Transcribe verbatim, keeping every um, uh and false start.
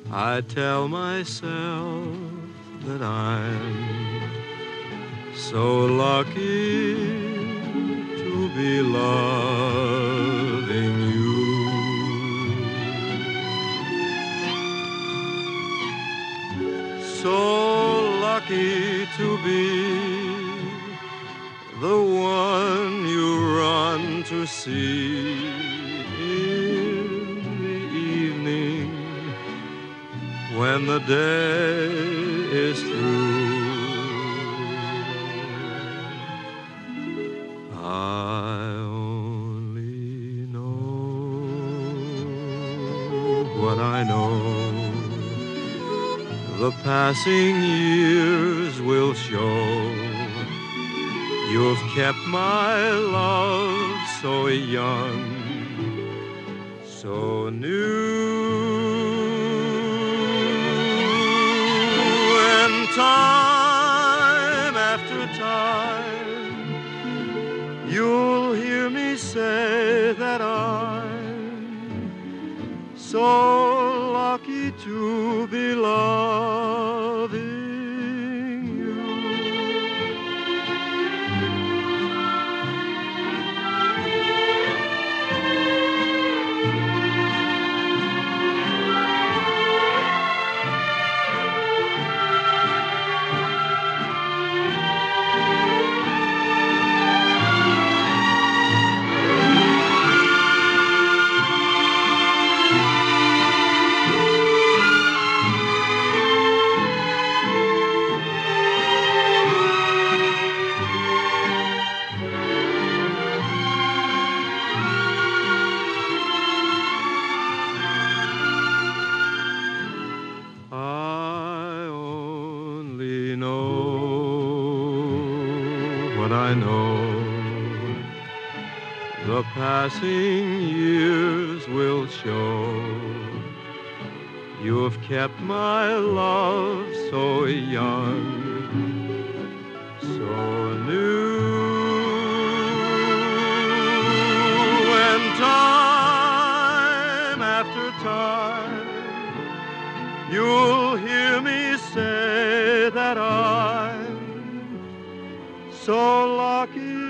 I tell myself that I'm so lucky to be loving you. So lucky to be the one you run to see in the evening when the day is through. I only know what I know. The passing years will show. You've kept my love so young, so new. And time after time, you'll hear me say that I'm so lucky to be loving you. I only know what I know. The passing years will show. You've kept my love so young, so new. And time after time, you'll hear me say that I'm so lucky